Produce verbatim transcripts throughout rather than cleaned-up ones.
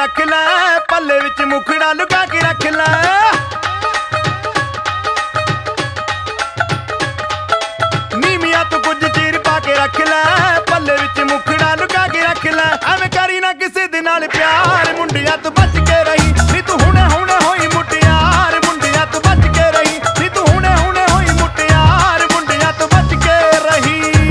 रख लै, पल्ले विच मुखड़ा लुका के रख लै। नीमिया तू कुछ चीर पा के रख लै, पल्ले विच मुखड़ा लुका के रख लै। एवें करी ना किसे दे नाल प्यार, मुंडिया तू बच के रही नी तू हुणे हुणे होई मुटियार। मुंडिया तू बच के रही नी तू हुणे हुणे होई मुटियार। मुंडिया तू बच के रही।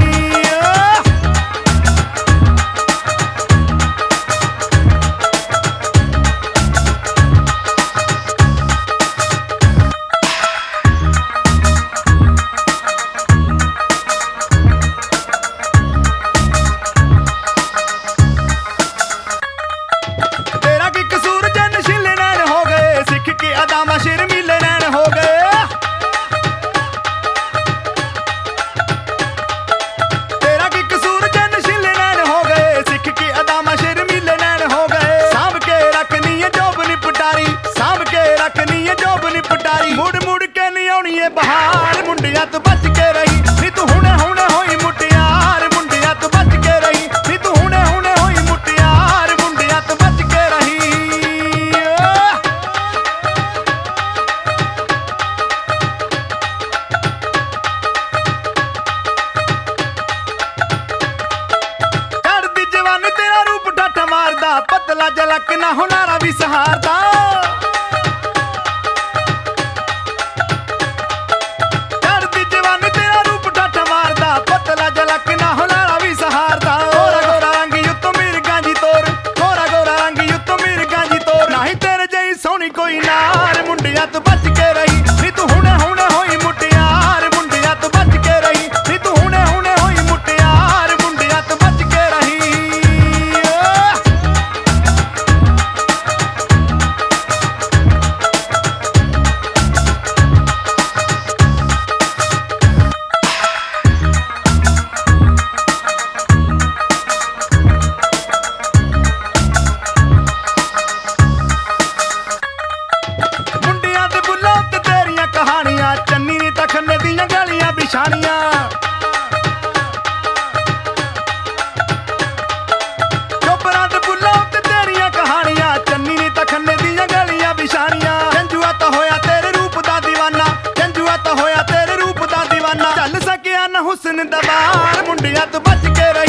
तेरा की कसूर जे नशीले नैन हो गए, सिख के अदामा शर्मीले नैन हो गए। तेरा की कसूर जे नशीले नैन हो गए, सिख के अदामा शर्मीले नैन हो गए। सांभ के रखनी है जोब नी पटारी, सांभ के रखनी है जोब नी पटारी। मुड़ मुड़ के नहीं आउणी है बहार, मुंडिया तू बच के रही नी तू हुणे हुणे होई मुटियार। मुंडिया तू बच के रही नी तू हुणे हुणे होई मुटियार। मुंडिया तू बच के रही। चढ़दी जवानी तेरा रूप ठठ मारदा, पतला जलक ना हुनारा भी सहारदा। चढ़दी जवानी तेरा रूप ठठ मारदा, पतला जलक ना हुनारा भी सहारदा। गोरा गोरा रंग युतो मिर्गां जी तोर, गोरा गोरा रंग युतो मिर्गां जी तोर। नाही तेरे जई सोहनी कोई नार, मुंडिया तू बच के रही नी तू हुणे हुणे होई मुटियार। मुंडिया तू बच के रही नी तू हुणे हुणे होई मुटियार। मुंडिया तू बच के रही। मुंडिया दे बुल्लों ते तेरियां कहानियां, चन्नी नी तखने दियां गलियां बिछानियां। चोपरां दे बुल्लों ते तेरियां कहानियां, चन्नी नी तखने दियां गलियां बिछानियां। जंजुआ तो होया तेरे रूप दा दीवाना, जंजुआ तो होया तेरे रूप दा दीवाना। चल सकिया ना हुस्न दबार, मुंडिया तू बच के रही